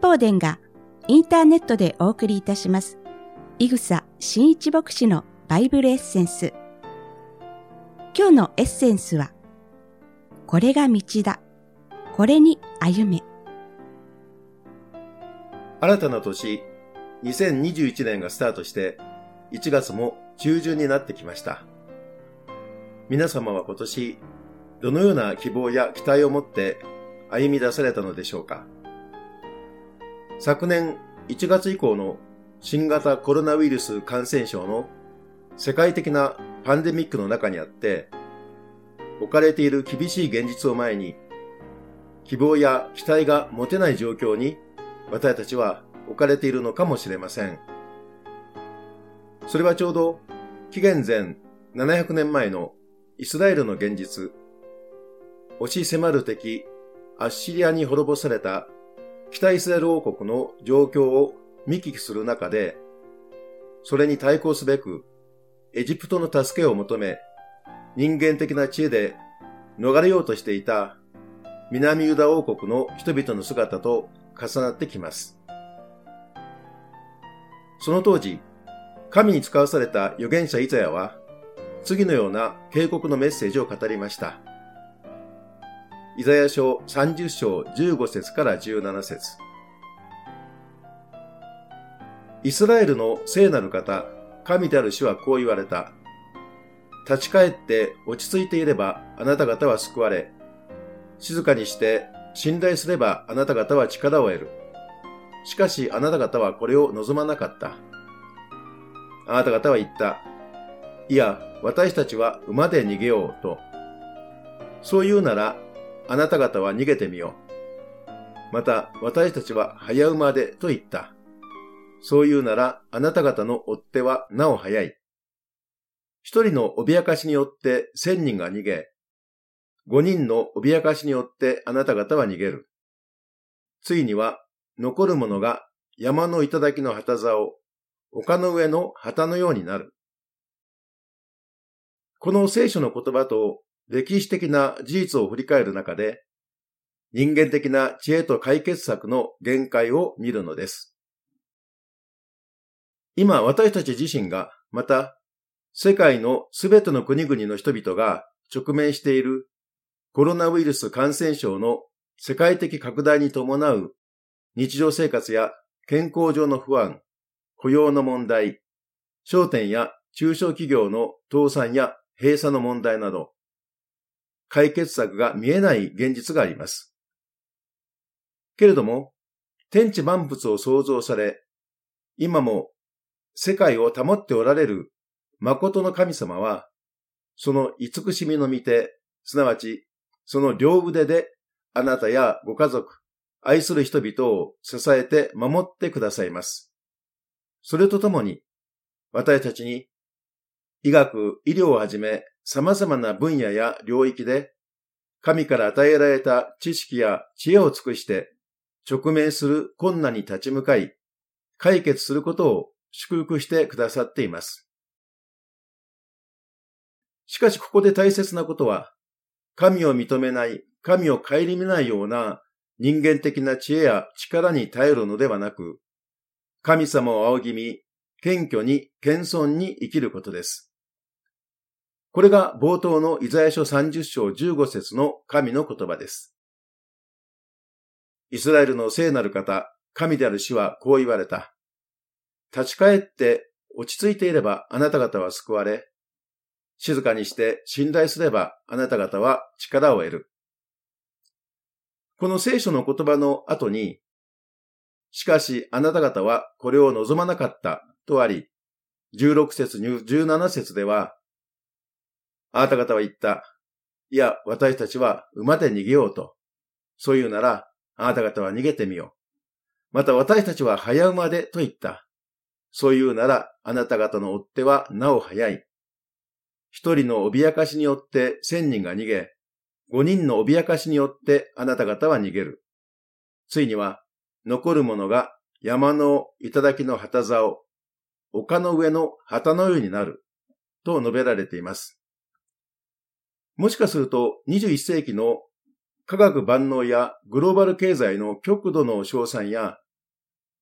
法殿がインターネットでお送りいたします。伊草真一牧師のバイブルエッセンス。今日のエッセンスは、これが道だ。これに歩め。 新たな年、2021年がスタートして、1月も中旬になってきました。皆様は今年、どのような希望や期待を持って歩み出されたのでしょうか。昨年1月以降の新型コロナウイルス感染症の世界的なパンデミックの中にあって、置かれている厳しい現実を前に、希望や期待が持てない状況に私たちは置かれているのかもしれません。それはちょうど紀元前700年前のイスラエルの現実、押し迫る敵アッシリアに滅ぼされた北イスラエル王国の状況を見聞きする中で、それに対抗すべくエジプトの助けを求め、人間的な知恵で逃れようとしていた南ユダ王国の人々の姿と重なってきます。その当時、神に使わされた預言者イザヤは、次のような警告のメッセージを語りました。イザヤ書30章15節から17節。イスラエルの聖なる方、神である主はこう言われた。立ち返って落ち着いていればあなた方は救われ、静かにして信頼すればあなた方は力を得る。しかしあなた方はこれを望まなかった。あなた方は言った。いや、私たちは馬で逃げようと。そう言うなら、あなた方は逃げてみよう。また、私たちは早馬でと言った。そう言うなら、あなた方の追っ手はなお早い。一人の脅かしによって1000人が逃げ、5人の脅かしによってあなた方は逃げる。ついには、残る者が山の頂の旗竿、丘の上の旗のようになる。この聖書の言葉と歴史的な事実を振り返る中で、人間的な知恵と解決策の限界を見るのです。今私たち自身が、また世界のすべての国々の人々が直面しているコロナウイルス感染症の世界的拡大に伴う日常生活や健康上の不安、雇用の問題、商店や中小企業の倒産や閉鎖の問題など、解決策が見えない現実があります。けれども、天地万物を創造され、今も世界を保っておられる誠の神様は、その慈しみの御手、すなわちその両腕であなたやご家族、愛する人々を支えて守ってくださいます。それとともに、私たちに医学、医療をはじめ様々な分野や領域で神から与えられた知識や知恵を尽くして直面する困難に立ち向かい、解決することを祝福してくださっています。しかしここで大切なことは、神を認めない、神を顧みないような人間的な知恵や力に頼るのではなく、神様を仰ぎ見、謙虚に謙遜に生きることです。これが冒頭のイザヤ書30章15節の神の言葉です。イスラエルの聖なる方、神である主はこう言われた。立ち返って落ち着いていればあなた方は救われ、静かにして信頼すればあなた方は力を得る。この聖書の言葉の後に、しかしあなた方はこれを望まなかったとあり、16節17節では、あなた方は言った。いや、私たちは馬で逃げようと。そう言うなら、あなた方は逃げてみよう。また私たちは早馬でと言った。そう言うなら、あなた方の追っ手はなお早い。一人の脅かしによって1000人が逃げ、5人の脅かしによってあなた方は逃げる。ついには、残る者が山の頂の旗竿、丘の上の旗のようになる。と述べられています。もしかすると21世紀の科学万能やグローバル経済の極度の称賛や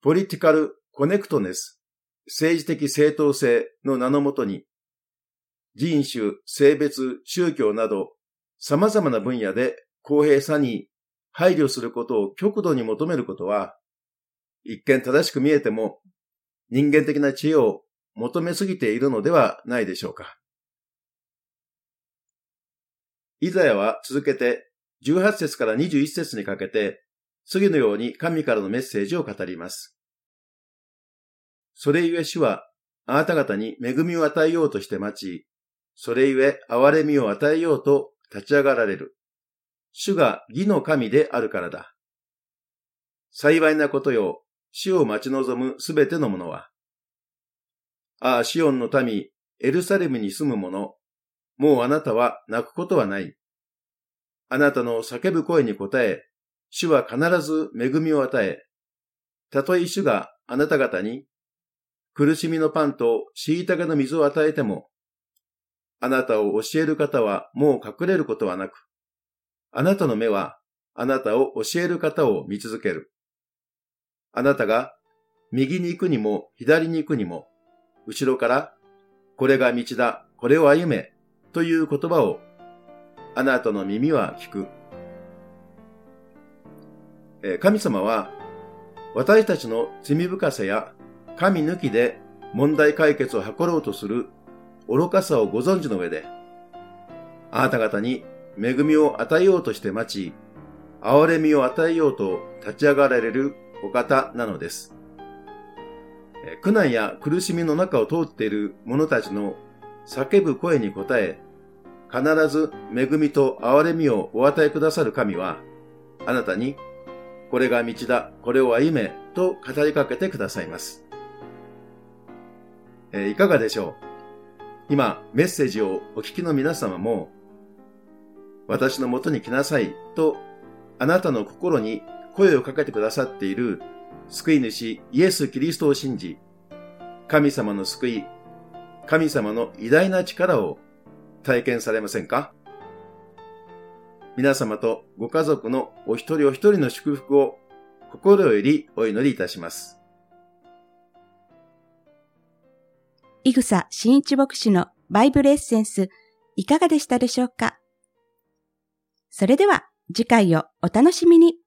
ポリティカルコネクトネス、政治的正当性の名のもとに、人種、性別、宗教など様々な分野で公平さに配慮することを極度に求めることは、一見正しく見えても人間的な知恵を求めすぎているのではないでしょうか。イザヤは続けて18節から21節にかけて次のように神からのメッセージを語ります。それゆえ主はあなた方に恵みを与えようとして待ち、それゆえ憐れみを与えようと立ち上がられる。主が義の神であるからだ。幸いなことよ、主を待ち望むすべての者は。ああ、シオンの民、エルサレムに住む者、もうあなたは泣くことはない。あなたの叫ぶ声に応え、主は必ず恵みを与え、たとえ主があなた方に苦しみのパンと虐げの水を与えても、あなたを教える方はもう隠れることはなく、あなたの目はあなたを教える方を見続ける。あなたが右に行くにも左に行くにも、後ろからこれが道だ、これを歩めという言葉をあなたの耳は聞く。神様は私たちの罪深さや神抜きで問題解決を図ろうとする愚かさをご存知の上で、あなた方に恵みを与えようとして待ち、憐れみを与えようと立ち上がられるお方なのです。苦難や苦しみの中を通っている者たちの叫ぶ声に応え、必ず恵みと憐れみをお与えくださる神は、あなたに、これが道だ、これを歩め、と語りかけてくださいます。いかがでしょう？今、メッセージをお聞きの皆様も、私のもとに来なさいと、あなたの心に声をかけてくださっている救い主イエス・キリストを信じ、神様の救い、神様の偉大な力を体験されませんか？皆様とご家族のお一人お一人の祝福を心よりお祈りいたします。 伊草真一牧師のバイブルエッセンス、いかがでしたでしょうか？それでは次回をお楽しみに。